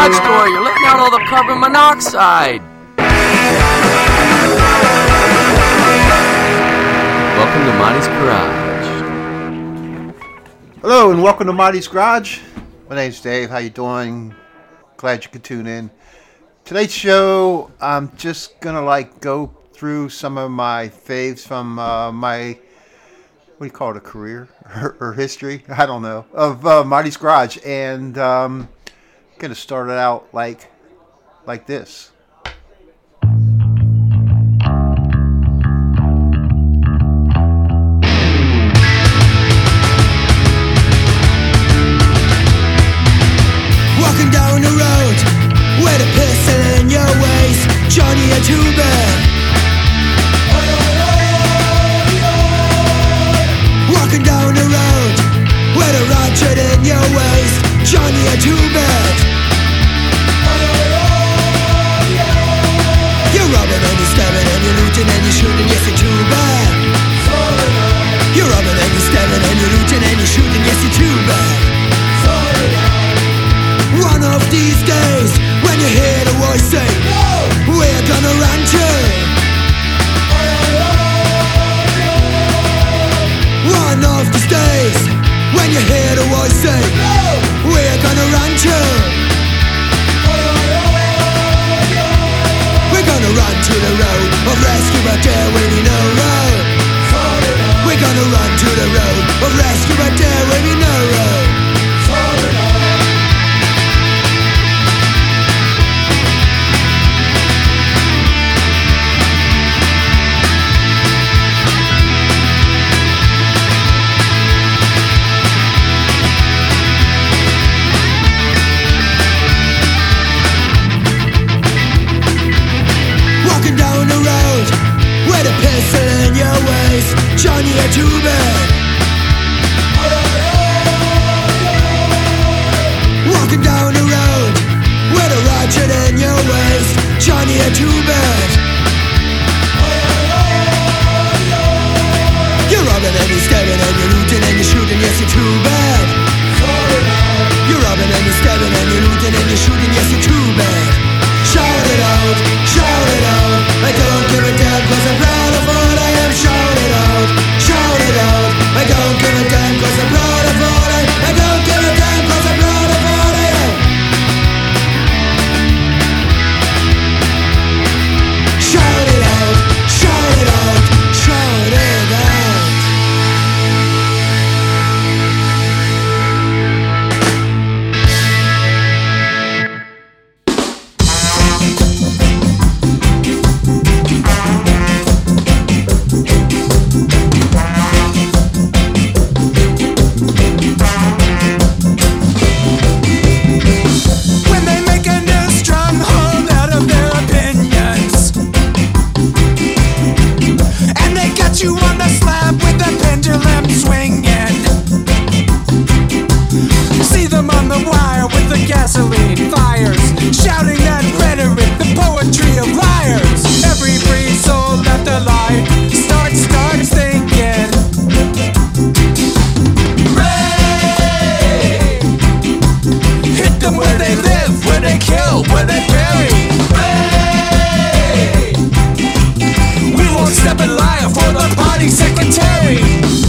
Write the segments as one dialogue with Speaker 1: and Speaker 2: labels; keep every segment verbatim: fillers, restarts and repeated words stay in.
Speaker 1: garage door. You're letting out all the carbon monoxide. Welcome to Monty's Garage.
Speaker 2: Hello and welcome to Monty's Garage. My name's Dave. How you doing? Glad you could tune in. Today's show, I'm just gonna like go through some of my faves from uh, my, what do you call it, a career or, or history? I don't know, of uh, Monty's Garage, and um, gonna start it out like like this.
Speaker 3: Walking down the road with a pistol in your waist, Johnny a two-bed. Walking down the road with a ratchet in your waist, Johnny a two-bed. You're robbing and you're stabbing and you're looting and you're shooting, yes you're too bad. You're robbing and you're stabbing and you're looting and you're shooting, yes you're too bad. One of these days, when you hear the voice say, no, we're gonna run you. One of these days, when you hear the voice say, no, we're gonna run you. We're gonna run to the road of rescue, but there will be no road. We're gonna run to the road of rescue, but there will be no road. With a pistol in your waist, Johnny a two-bed. Walking down the road with a ratchet in your waist, Johnny a two-bed. You're robbing and you're stabbing and you're looting and you're shooting, yes you're too bad. You're robbing and you're stabbing and you're looting and you're shooting, yes you're too bad. Shout it out, shout it out, I don't give a damn cause I'm proud of what I am. Shout it out, shout it out, I don't give a damn cause I'm proud of what I am. I don't give a damn cause I'm proud of what I am. Shout it out, shout it out, shout it out.
Speaker 4: Gasoline fires, shouting that rhetoric, the poetry of liars. Every free soul that the lie starts, starts thinking. Ray! Hit them where they live, where they kill, where they bury. Ray! We won't step in line for the party secretary.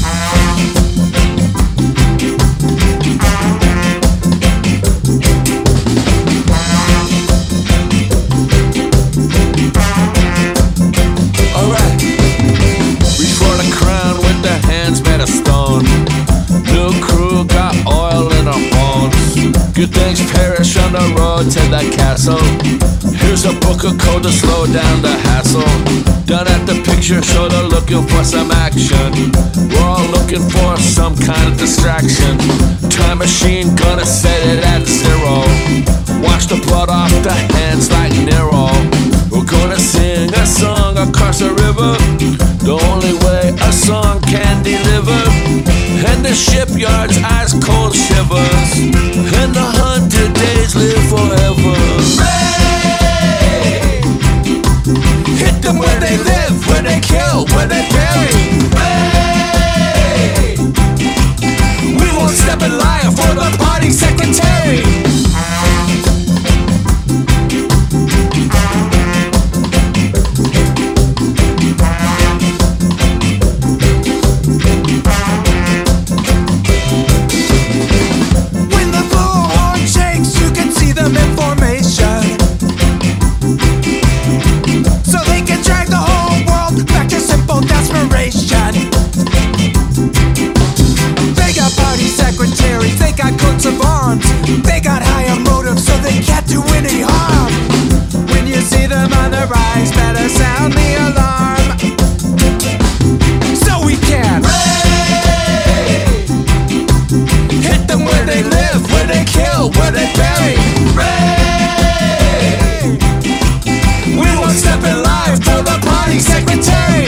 Speaker 5: Good things perish on the road to the castle. Here's a book of code to slow down the hassle. Down at the picture show they're looking for some action. We're all looking for some kind of distraction. Time machine gonna set it at zero. Watch the blood off the hands like Nero. We're gonna sing a song across the river, the only way a song can deliver. And the shipyard's ice cold shivers, and the hundred days live forever. Ray! Hit them where they live, where they kill, where they bury. Ray! We won't step in line for the party secretary.
Speaker 4: so they can't do any harm. When you see them on the rise, better sound the alarm, so we can Ray! Hit them where they live, where they kill, where they bury. Ray! We won't step in life till the party secretary.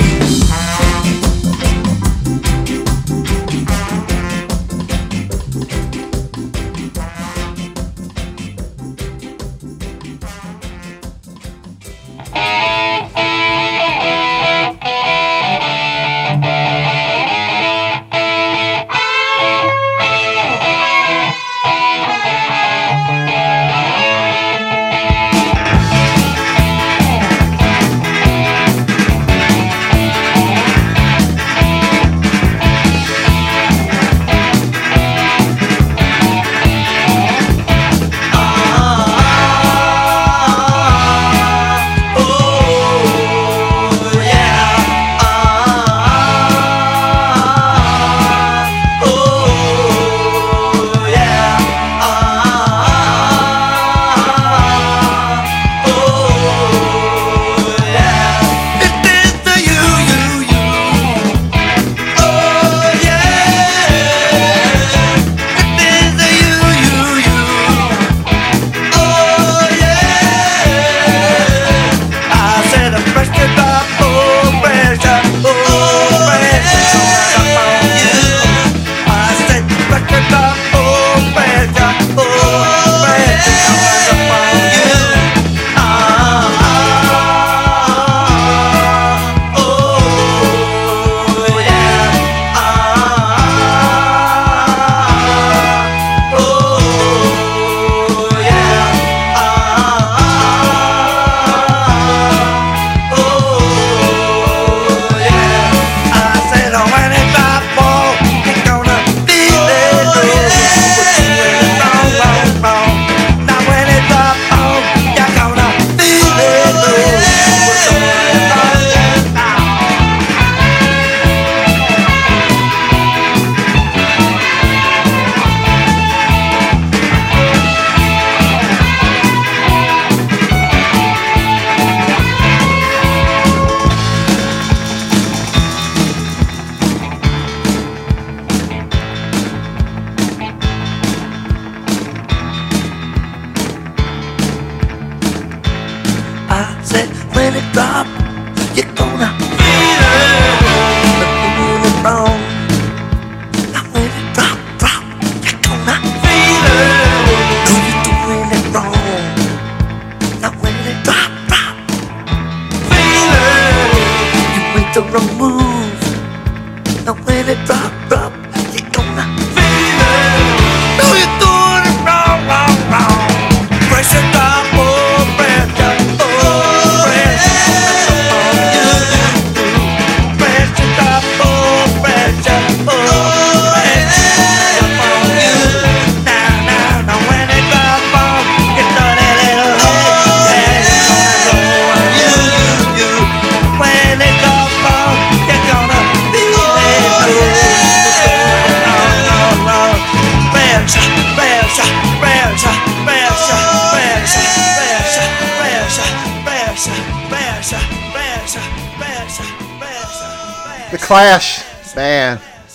Speaker 2: Clash, man.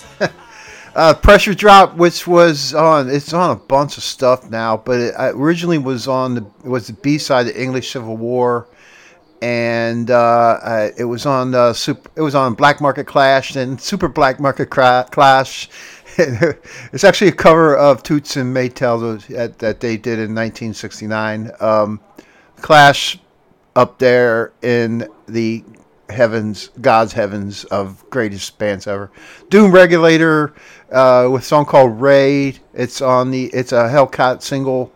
Speaker 2: uh, Pressure Drop, which was on, it's on a bunch of stuff now, but it originally was on the, it was the B side of English Civil War, and uh, uh, it was on uh, super, it was on Black Market Clash and Super Black Market Cra- Clash. It's actually a cover of Toots and Maytel that, that they did in nineteen sixty-nine. Um, Clash up there in the heavens, God's heavens of greatest bands ever. Doom Regulator uh, with a song called Raid. It's on the. It's a Hellcat single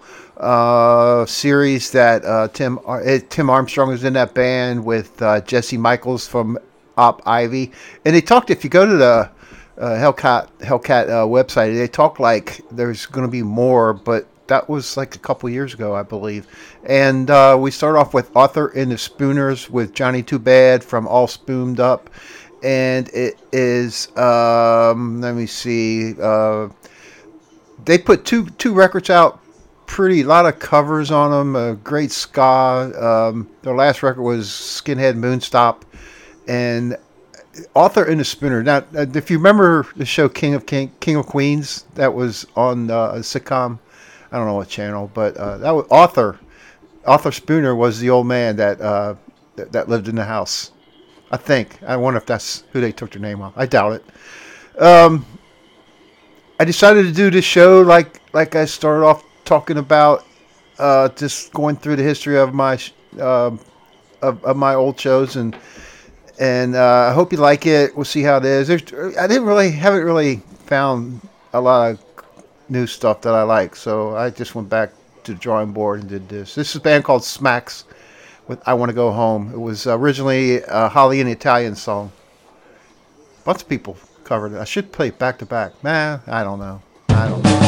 Speaker 2: uh, series that uh, Tim uh, Tim Armstrong was in that band with uh, Jesse Michaels from Op Ivy, and they talked. If you go to the uh, Hellcat Hellcat uh, website, they talk like there's going to be more, but that was like a couple years ago, I believe. And uh, we start off with Arthur and the Spooners with Johnny Too Bad from All Spooned Up. And it is, um, let me see, uh, they put two two records out pretty, a lot of covers on them. Uh, great ska. Um, their last record was Skinhead Moonstop, and Author and the Spooner. Now, uh, if you remember the show King of King, King of Queens, that was on uh, a sitcom. I don't know what channel, but uh, that was Author. Arthur Spooner was the old man that, uh, that that lived in the house. I think. I wonder if that's who they took their name off. I doubt it. Um, I decided to do this show like like I started off talking about, uh, just going through the history of my uh, of, of my old shows, and and uh, I hope you like it. We'll see how it is. There's, I didn't really haven't really found a lot of new stuff that I like, so I just went back to the drawing board and did this. This is a band called Smacks with I Want to Go Home. It was originally a Holly and the Italian song. A bunch of people covered it. I should play it back to back. Nah, I don't know. I don't know.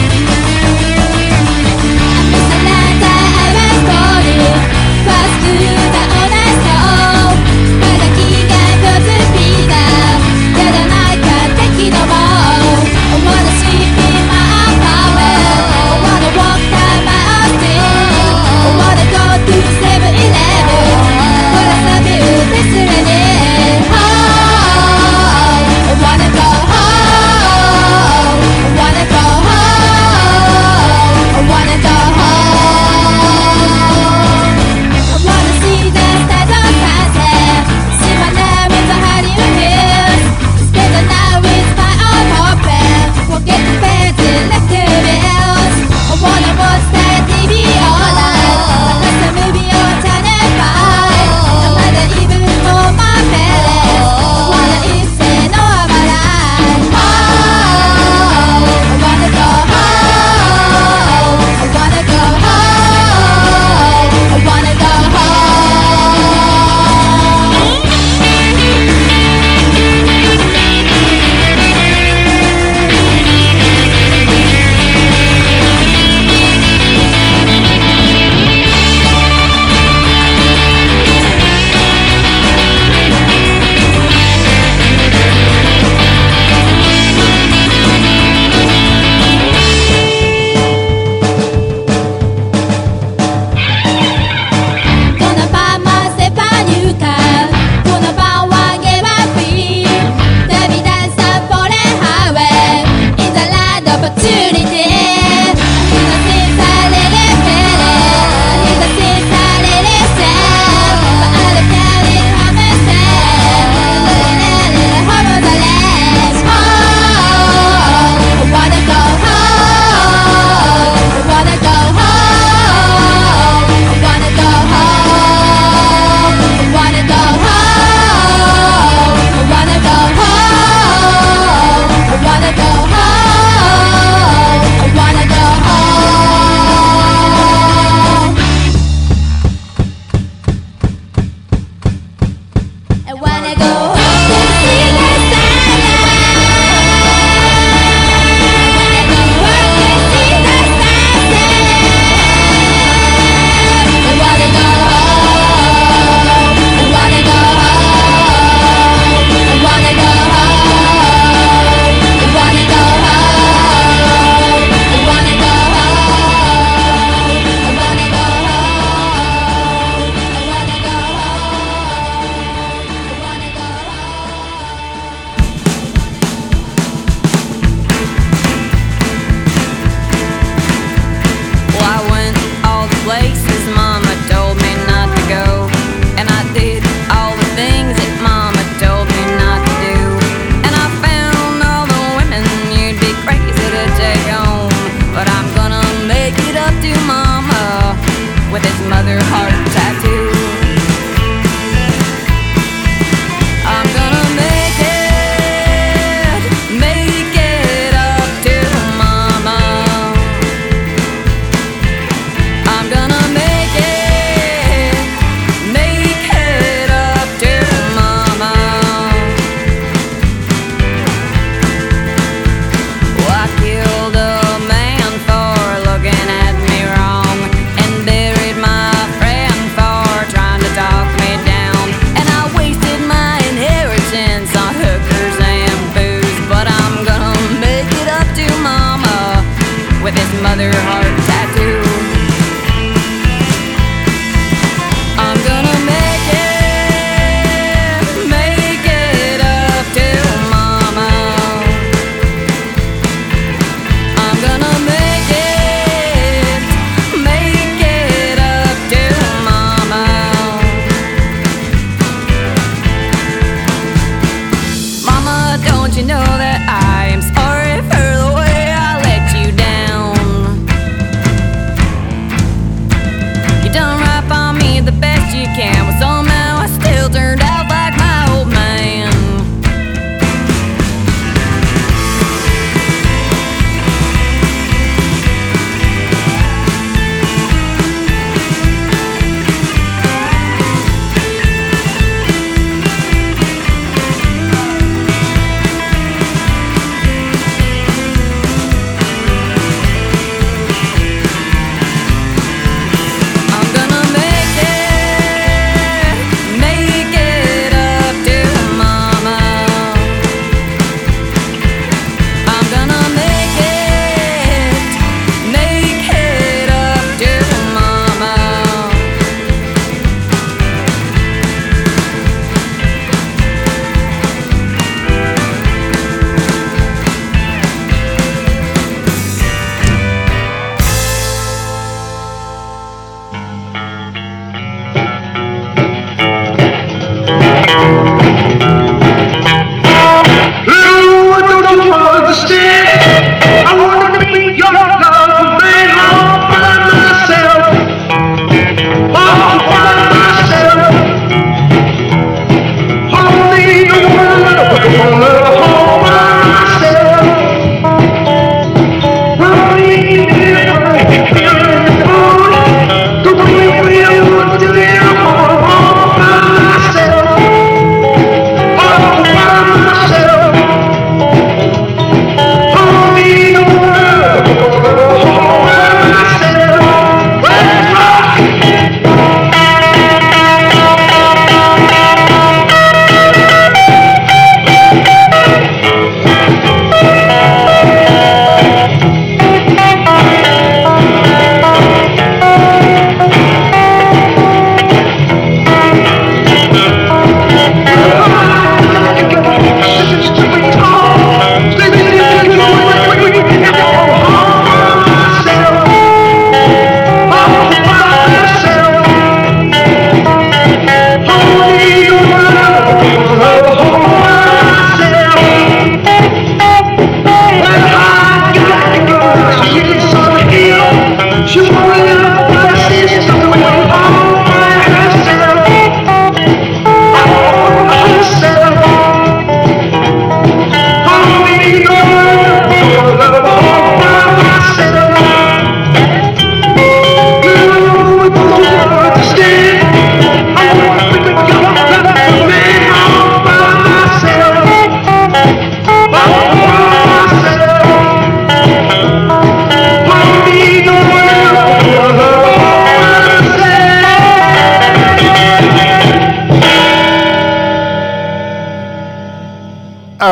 Speaker 6: Atlanta, I was born in, past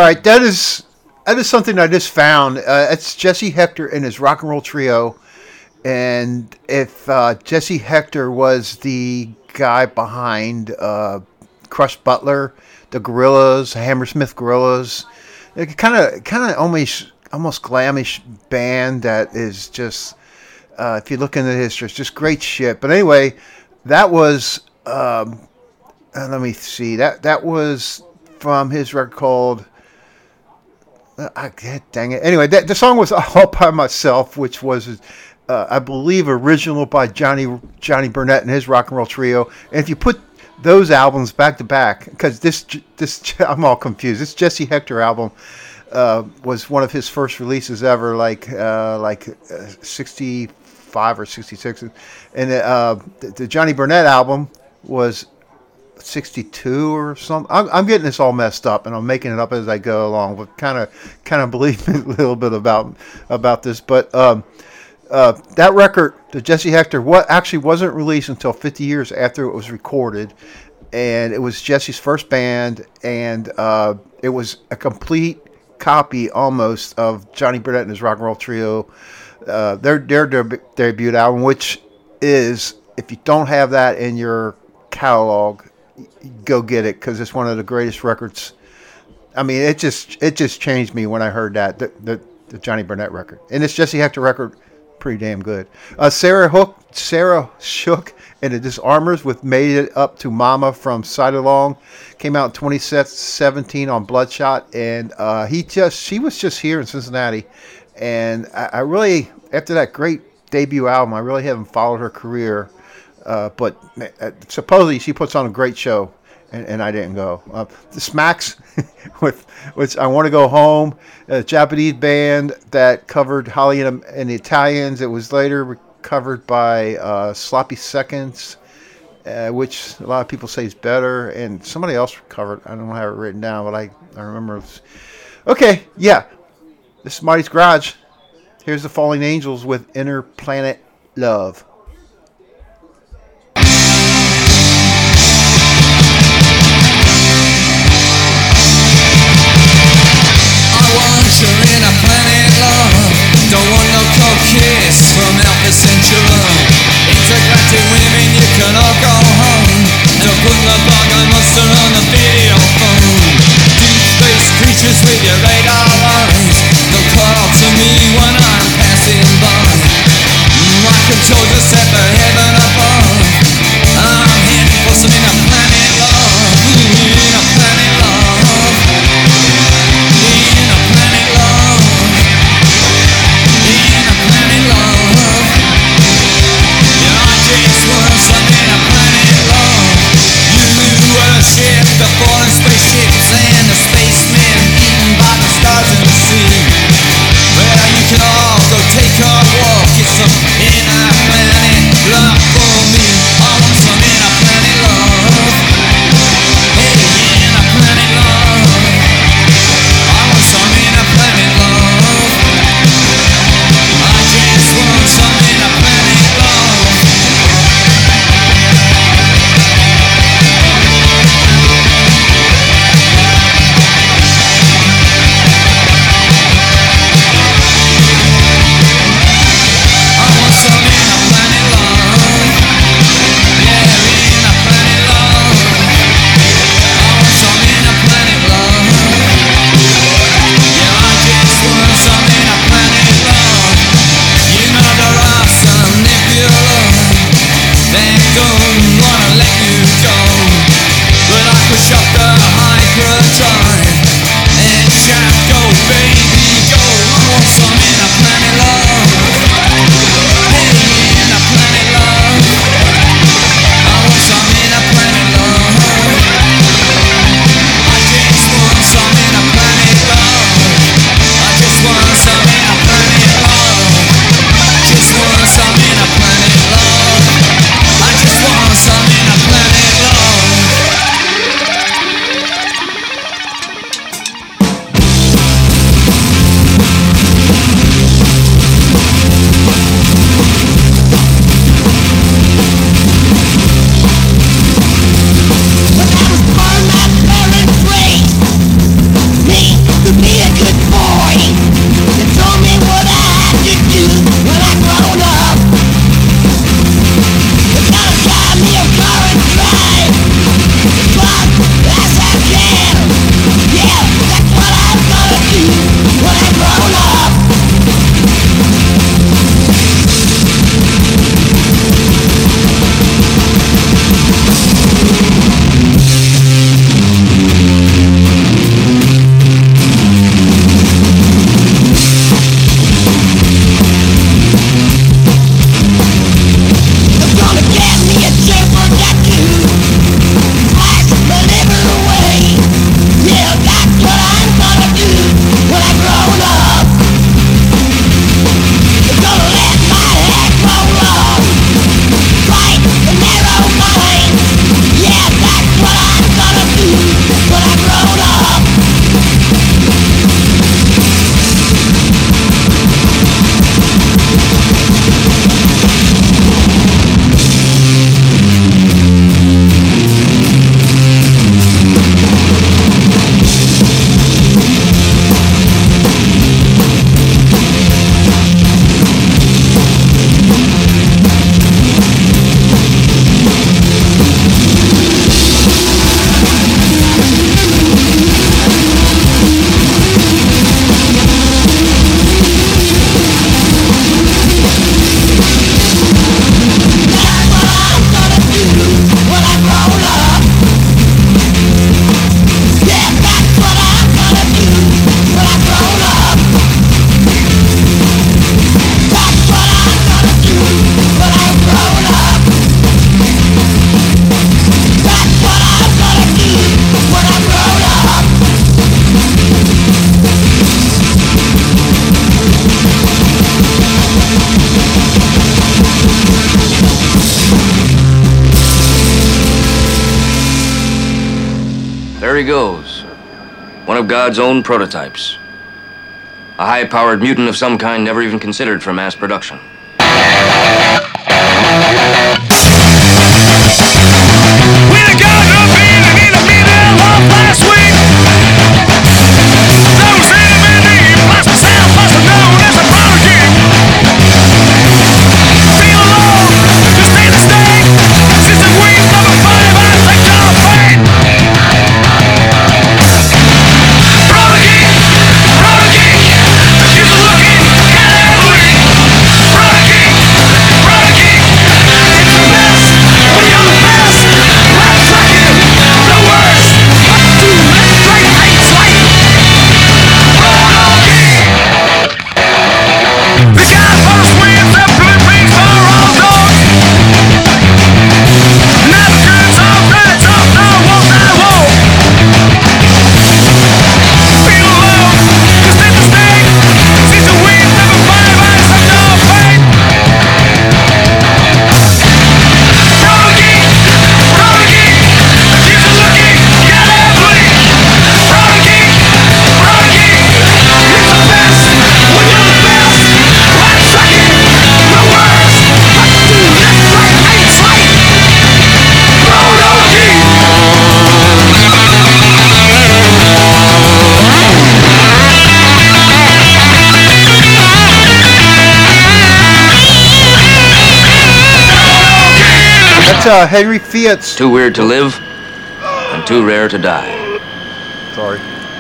Speaker 2: right, that is that is something I just found. Uh, it's Jesse Hector and his rock and roll trio, and if uh, Jesse Hector was the guy behind uh, Crush Butler, the Gorillaz, Hammersmith Gorillas, kind of kind of almost almost glamish band that is just, uh, if you look into the history, it's just great shit. But anyway, that was um, uh, let me see that that was from his record called. Uh, I, dang it. Anyway, that, the song was All By Myself, which was, uh, I believe, original by Johnny Johnny Burnett and his rock and roll trio. And if you put those albums back to back, because this this I'm all confused. This Jesse Hector album uh, was one of his first releases ever, like uh, like uh, sixty-five or sixty-six, and uh, the, the Johnny Burnett album was sixty-two or something. I'm, I'm getting this all messed up, and I'm making it up as I go along. But kind of, kind of believe me a little bit about about this. But um, uh, that record, the Jesse Hector, what actually wasn't released until fifty years after it was recorded, and it was Jesse's first band, and uh, it was a complete copy almost of Johnny Burnett and his rock and roll trio, uh, their their deb- debut album, which is, if you don't have that in your catalog, go get it, because it's one of the greatest records. I mean, it just it just changed me when I heard that the, the, the Johnny Burnett record, and this Jesse Hector record, pretty damn good. Uh, Sarah Hook, Sarah Shook, and the Disarmers with "Made It Up to Mama" from Side Along came out in twenty seventeen on Bloodshot, and uh, he just she was just here in Cincinnati, and I, I really, after that great debut album, I really haven't followed her career. Uh, but uh, supposedly she puts on a great show, and, and I didn't go. Uh, the Smacks, with which I Want to Go Home, a Japanese band that covered Holly and, and the Italians. It was later covered by uh, Sloppy Seconds, uh, which a lot of people say is better, and somebody else covered. I don't have it written down, but I, I remember. It was, okay, yeah, this is Marty's Garage. Here's the Falling Angels with Inner Planet Love.
Speaker 3: You're in a planet love. Don't want no cold kiss from Alpha Centauri. Intergalactic women, you can all go home. Don't put the bug I monster on the video phone. Deep space creatures with your radar eyes. Don't call to me when I'm passing by. I control the
Speaker 6: There he goes. One of God's own prototypes. A high-powered mutant of some kind never even considered for mass production.
Speaker 2: Uh, Henry Fiat's.
Speaker 6: Too weird to live and too rare to die.
Speaker 2: Sorry.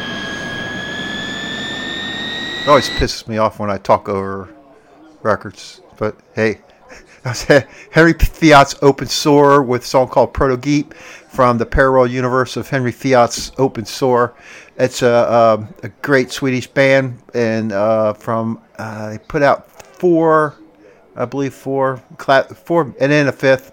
Speaker 2: It always pisses me off when I talk over records. But hey, Henry Fiat's Open Soar with a song called Proto-Geek from the parallel universe of Henry Fiat's Open Soar. It's a, um, a great Swedish band, and uh, from uh, they put out four, I believe four, four, and then a fifth.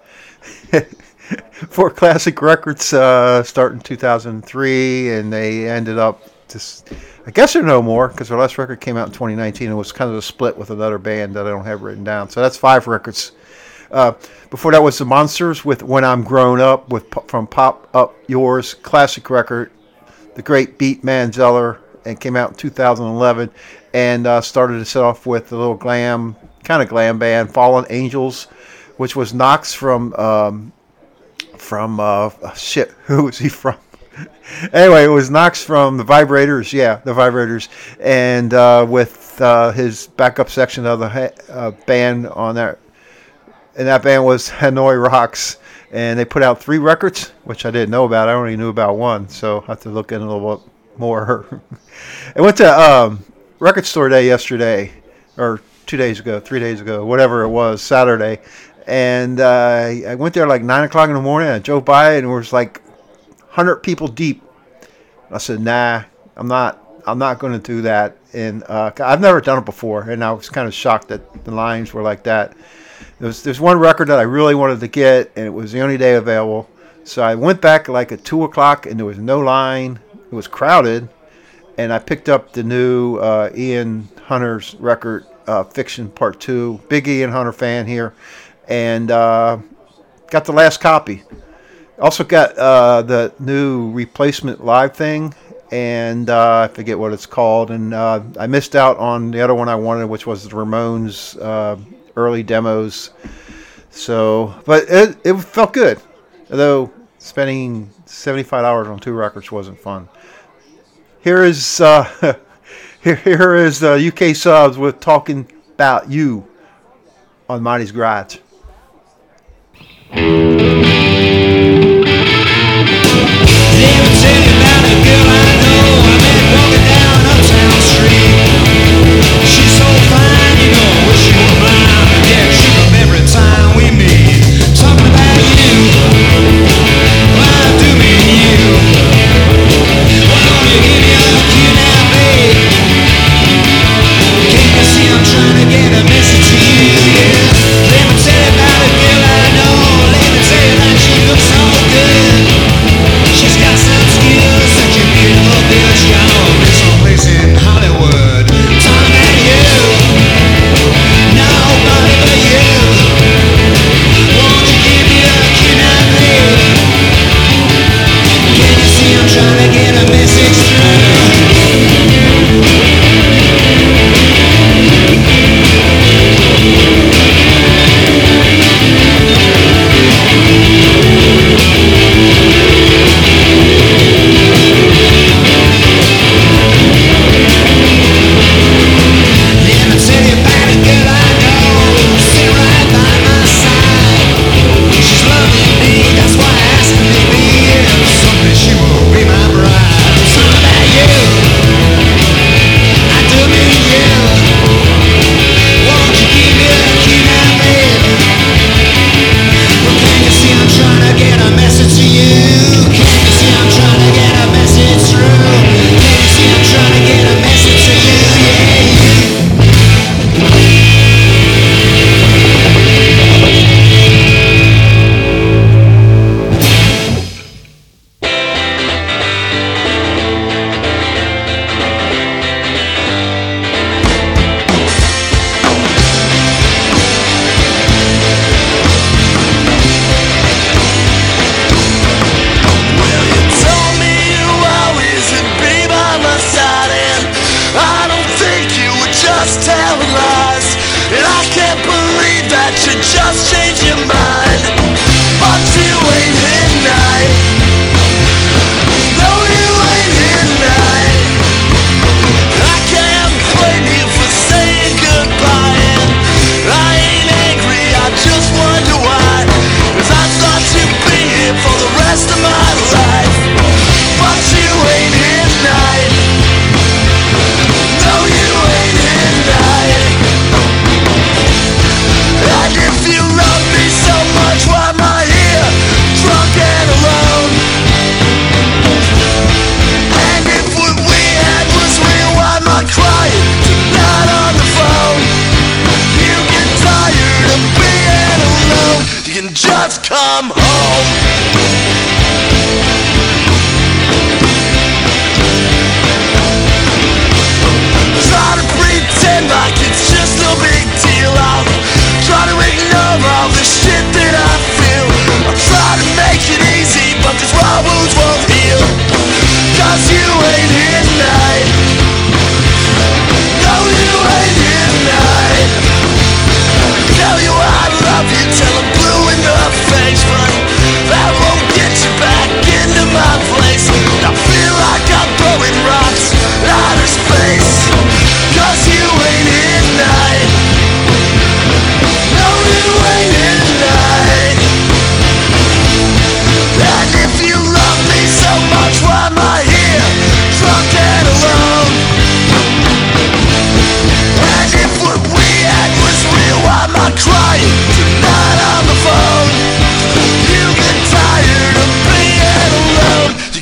Speaker 2: Four classic records uh, starting in two thousand three, and they ended up just, I guess they're no more because their last record came out in twenty nineteen and was kind of a split with another band that I don't have written down. So that's five records. Uh, before that was the Monsters with When I'm Grown Up with from Pop Up Yours, classic record. The great Beat Manzeller, and came out in two thousand eleven, and uh, started to set off with a little glam, kind of glam band, Fallen Angels, which was Knox from, um, from, uh, shit, who was he from? Anyway, it was Knox from the Vibrators, yeah, the Vibrators, and uh, with uh, his backup section of the ha- uh, band on that, and that band was Hanoi Rocks, and they put out three records, which I didn't know about. I only knew about one, so I have to look in a little bit more. I went to um, Record Store Day yesterday, or two days ago, three days ago, whatever it was, Saturday. And uh, I went there like nine o'clock in the morning. I drove by and it was like one hundred people deep. I said, "Nah, I'm not. I'm not going to do that." And uh, I've never done it before, and I was kind of shocked that the lines were like that. There's there's one record that I really wanted to get, and it was the only day available. So I went back like at two o'clock, and there was no line. It was crowded, and I picked up the new uh, Ian Hunter's record, uh, Fiction Part Two. Big Ian Hunter fan here. And uh, got the last copy. Also got uh, the new Replacement Live thing, and uh, I forget what it's called. And uh, I missed out on the other one I wanted, which was the Ramones uh, early demos. So, but it, it felt good. Although spending seventy-five hours on two records wasn't fun. Here is uh, here, here is uh, U K Subs with Talking About You on Monty's Garage.
Speaker 3: Trying to get a message to you, yeah. Let me tell you about a girl I know. Let me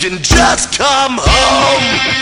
Speaker 7: can just come home.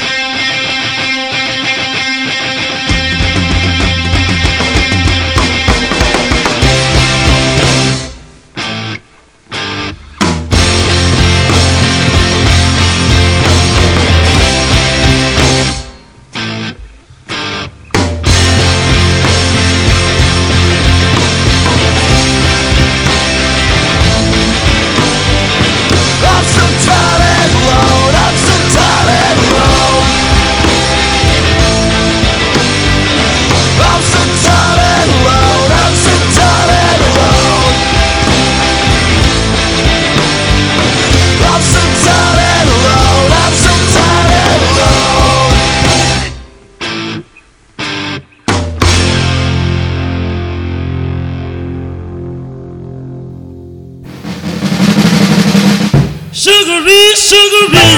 Speaker 8: Sugary, sugary,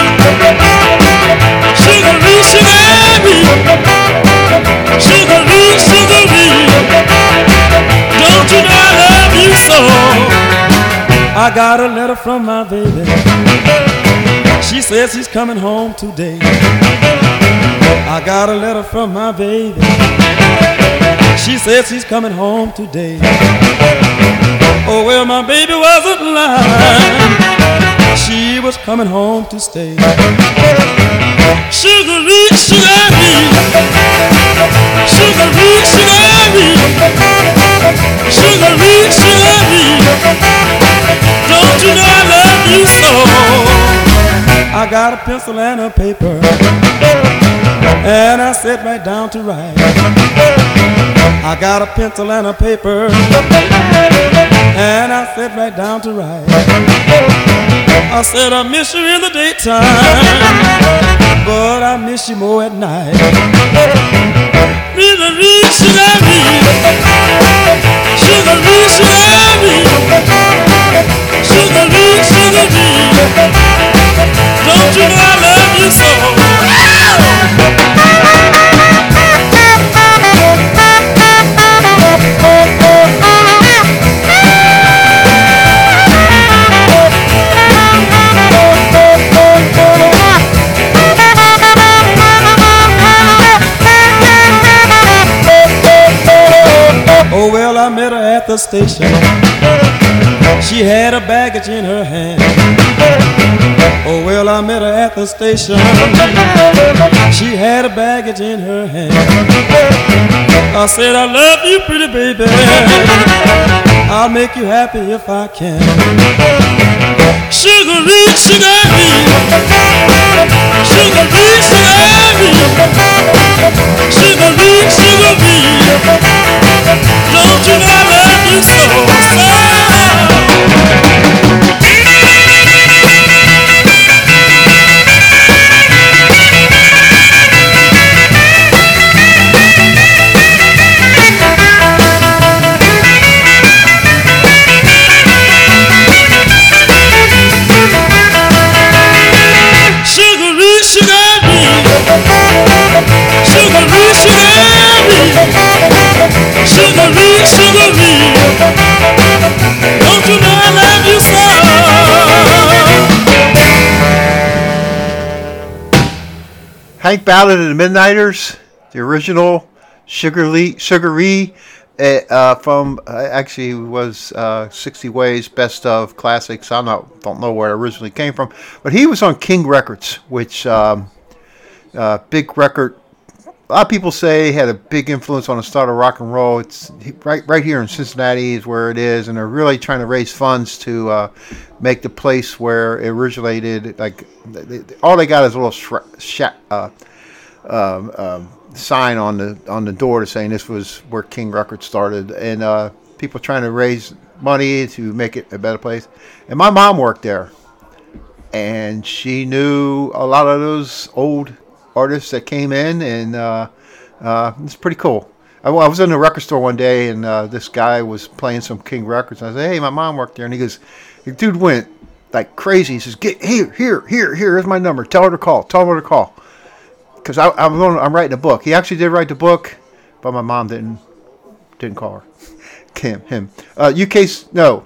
Speaker 8: sugary, sugary, sugary, sugary. Don't you know I love you so? I got a letter from my baby. She says she's coming home today. I got a letter from my baby. She says she's coming home today. Oh well, my baby wasn't lying. She was coming home to stay. Sugary, sugary, sugary, sugary, sugary, sugary. Don't you know I love you so? I got a pencil and a paper, and I sat right down to write. I got a pencil and a paper, and I sat right down to write. I said I miss you in the daytime, but I miss you more at night. Sugary, sugary, sugary, sugary, sugary, sugary. Don't you know I love you so? Oh well, I met her at the station. She had a baggage in her hand. Oh well, I met her at the station. She had a baggage in her hand. I said, I love you, pretty baby. I'll make you happy if I can. Sugary, sugary, sugary, sugary, sugary, sugary. Don't you know I love you so, so? Sugary, sugary, sugary, sugary, sugary. Don't you know I love you so?
Speaker 2: Hank Ballard and the Midnighters, the original Sugary, Sugary uh, from uh, actually was uh, sixty Ways Best of Classics. I don't, don't know where it originally came from, but he was on King Records, which um, uh, big record. A lot of people say had a big influence on the start of rock and roll. It's right right here in Cincinnati is where it is, and they're really trying to raise funds to uh, make the place where it originated. Like they, all they got is a little shra- sh- uh, um, um, sign on the on the door saying this was where King Records started, and uh, people trying to raise money to make it a better place. And my mom worked there, and she knew a lot of those old artists that came in, and uh, uh, it's pretty cool. I, I was in the record store one day, and uh, this guy was playing some King Records. And I said, "Hey, my mom worked there," and he goes, "The dude went like crazy." He says, "Get here, here, here, here. Here's my number. Tell her to call. Tell her to call." Because I'm going, I'm writing a book. He actually did write the book, but my mom didn't didn't call her. Him, him. Uh, U K, no.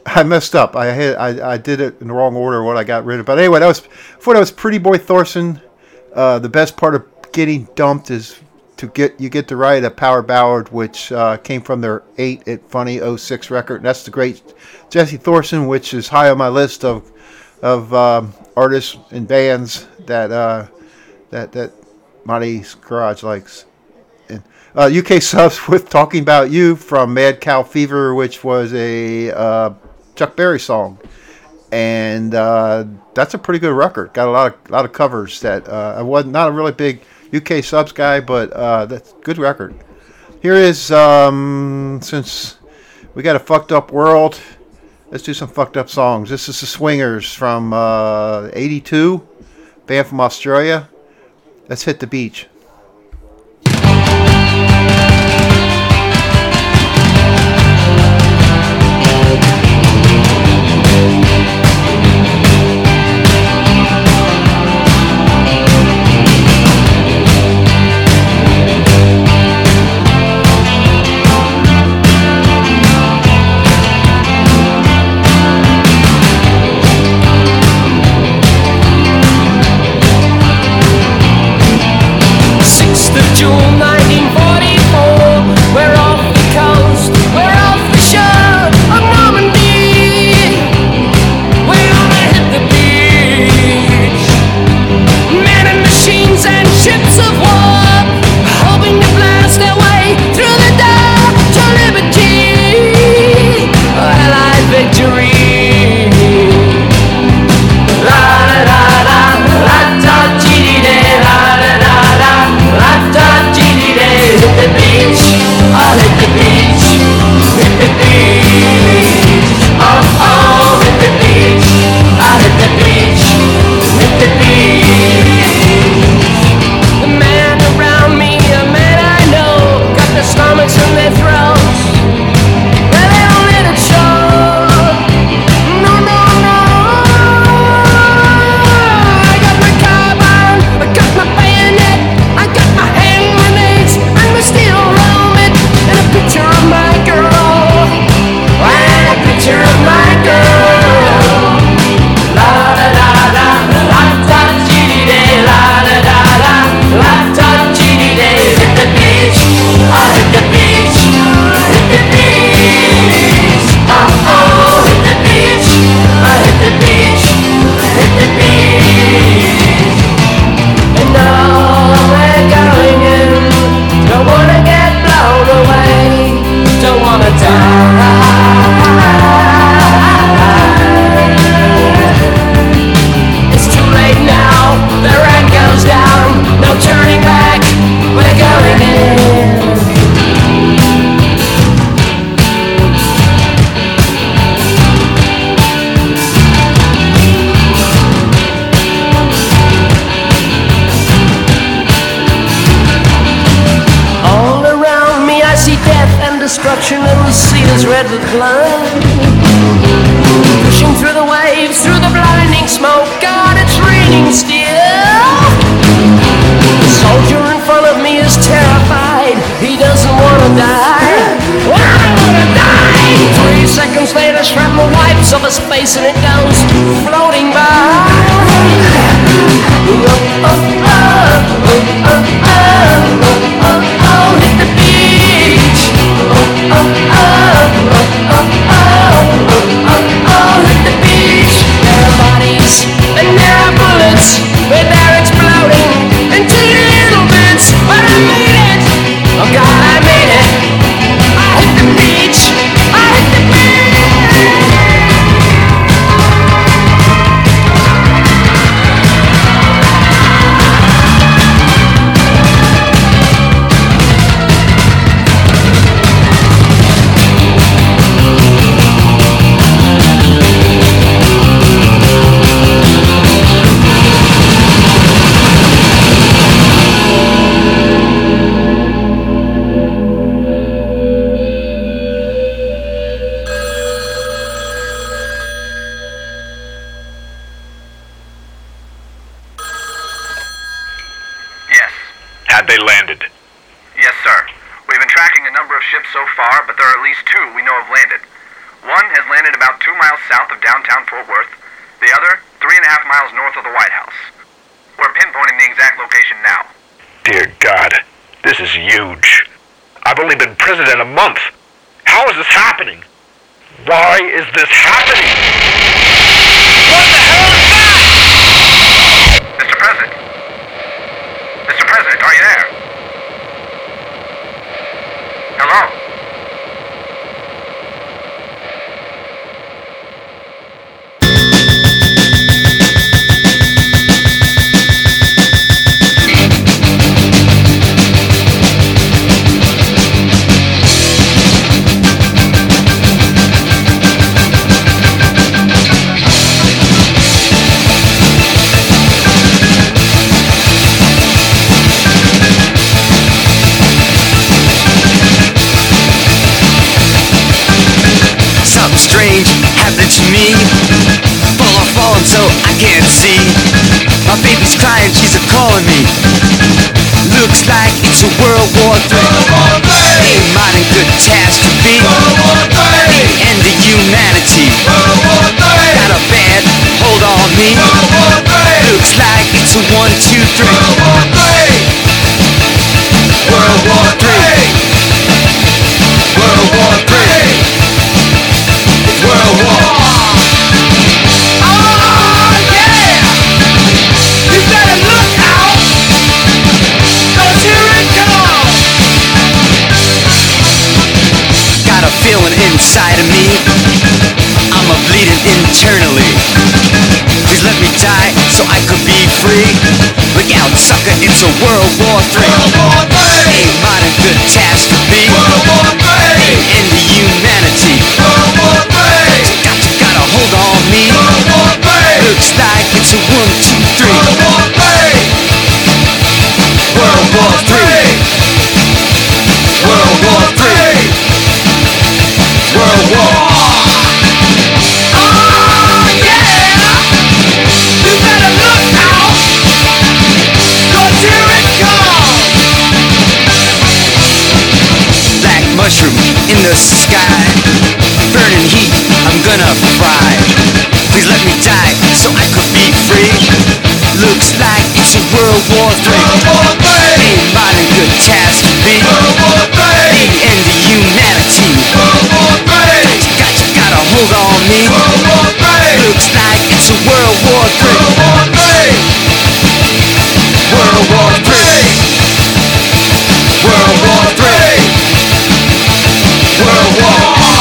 Speaker 2: I messed up. I had I, I did it in the wrong order what I got rid of. But anyway, that was I thought that was Pretty Boy Thorson. Uh, the best part of getting dumped is to get you get to write a power ballad, which uh, came from their eight at Funny oh six record. And that's the great Jesse Thorson, which is high on my list of of um, artists and bands that uh, that that Monty's Garage likes. And, uh, U K subs with Talking About You from Mad Cow Fever, which was a uh, Chuck Berry song, and uh, that's a pretty good record. Got a lot of lot of covers that uh, I was not a really big U K subs guy, but uh, that's a good record. Here is um, since we got a fucked up world, let's do some fucked up songs. This is the Swingers from uh, eighty-two, band from Australia. Let's hit the beach.
Speaker 9: destruction and the sea is red with blood. Pushing through the waves, through the blinding smoke, God, it's raining still. The soldier in front of me is terrified, he doesn't want to die. I don't want to die. Three seconds later, shrapnel wipes over space and it goes floating by. Oh, oh, oh, oh, oh, oh, oh, oh, oh, hit the beach. Oh, oh, oh, oh, oh, oh, oh, oh, oh, hit the beach. There are bodies and there are bullets, but they're exploding into little bits. But I made it. Oh God, I made it. I hit the beach. I hit the beach.
Speaker 10: They landed.
Speaker 11: Yes, sir. We've been tracking a number of ships so far, but there are at least two we know have landed. One has landed about two miles south of downtown Fort Worth, the other three and a half miles north of the White House. We're pinpointing the exact location now.
Speaker 10: Dear God, this is huge. I've only been president a month. How is this happening? Why is this happening? What the hell is that?
Speaker 11: Mister President. Mister President, are you there? Hello?
Speaker 12: Strange happening to me. Fall off falling so I can't see. My baby's crying, she's a calling me. Looks like it's a World War Three. A modern good catastrophe. The end of humanity. Got a bad hold on me. Looks like it's a one, two, three. World War Three. World War Three. World War. Oh yeah! You better look out! 'Cause here it comes! Got a feeling inside of me. I'm a bleeding internally. Please let me die so I could be free. Look out, sucker! It's a World War Three. World War Three. A modern catastrophe. World War Three. The end of humanity. World War Three. Got you got a hold on me. World War Three. Looks like it's a one, two, three. World War Three. World War Three. World War Three. World War. Oh yeah! You better look out! 'Cause here it comes! Black mushroom in the sky. Burning heat, I'm gonna fry. Please let me die so I could be free. Looks like it's a World War Three. World War Three. A modern catastrophe. World War Three. The end of humanity. World War Three. Got you got a hold on me. World War Three. Looks like it's a World War Three. World War Three. World War Three. World War Three. World War.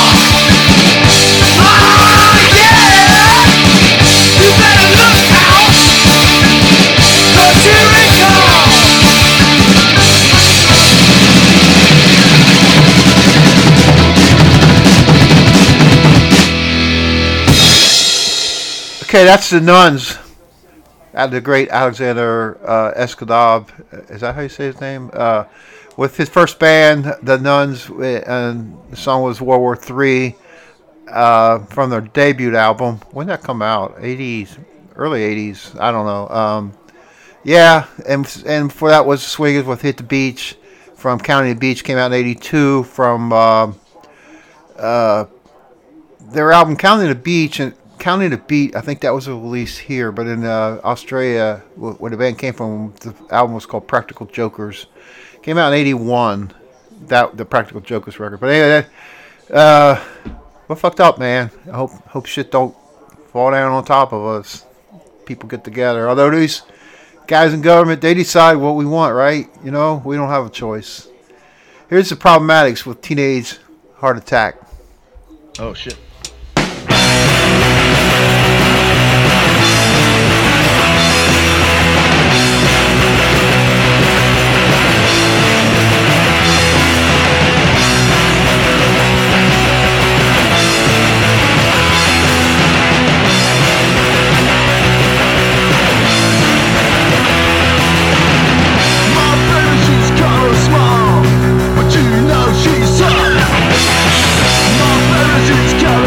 Speaker 2: Okay, that's the Nuns. Uh, the great Alexander uh, Escadab. Is that how you say his name? Uh, with his first band, the Nuns, and the song was World War Three uh, from their debut album. When did that come out? eighties, early eighties. I don't know. Um, yeah, and and before that was Swingers with Hit the Beach from County the Beach. Came out in eighty-two from uh, uh, their album County the Beach. And Counting the Beat, I think that was a release here, but in uh, Australia, where the band came from, the album was called Practical Jokers. Came out in eighty-one, that the Practical Jokers record. But anyway, that, uh, we're fucked up, man. I hope hope shit don't fall down on top of us. People get together. Although these guys in government, they decide what we want, right? You know, we don't have a choice. Here's the problematics with Teenage Heart Attack.
Speaker 13: Oh, shit.
Speaker 3: She's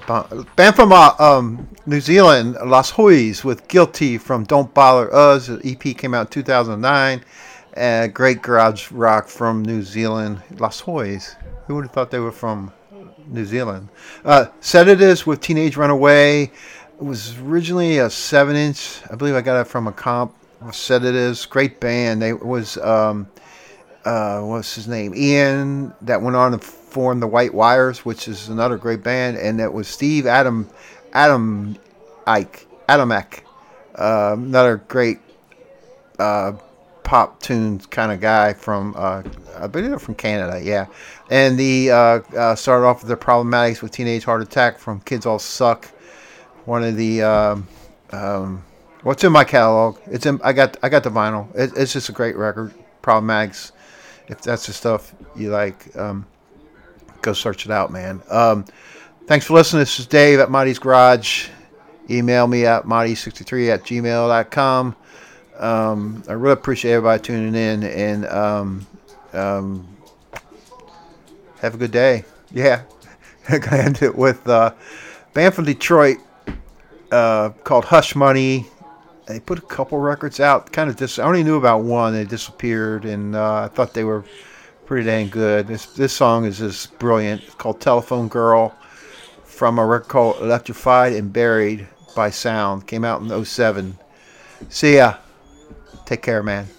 Speaker 2: Band from uh, um, New Zealand, Las Hoys, with Guilty from Don't Bother Us. The E P came out in two thousand nine. Uh, great garage rock from New Zealand, Las Hoys. Who would have thought they were from New Zealand? Uh, Sedatives with Teenage Runaway. It was originally a seven inch. I believe I got it from a comp of Sedatives. Great band. They was, um, uh, what's his name? Ian, that went on to form the White Wires, which is another great band. And that was Steve Adam, Adam Ike, Adamek. Uh, another great uh, pop tunes kind of guy from, uh, I believe they're from Canada, yeah. And the uh, uh, started off with the Problematics with Teenage Heart Attack from Kids All Suck. One of the um, um, what's in my catalog? It's in. I got. I got the vinyl. It, it's just a great record. Problematics. If that's the stuff you like, um, go search it out, man. Um, thanks for listening. This is Dave at Marty's Garage. Email me at marty sixty-three at gmail dot com. Um, I really appreciate everybody tuning in, and um, um, have a good day. Yeah. I'm going to end it with uh, a band from Detroit uh, called Hush Money. They put a couple records out. Kind of dis- I only knew about one. They disappeared, and uh, I thought they were pretty dang good. This this song is just brilliant. It's called Telephone Girl from a record called Electrified and Buried by Sound. Came out in oh seven. See ya. Take care, man.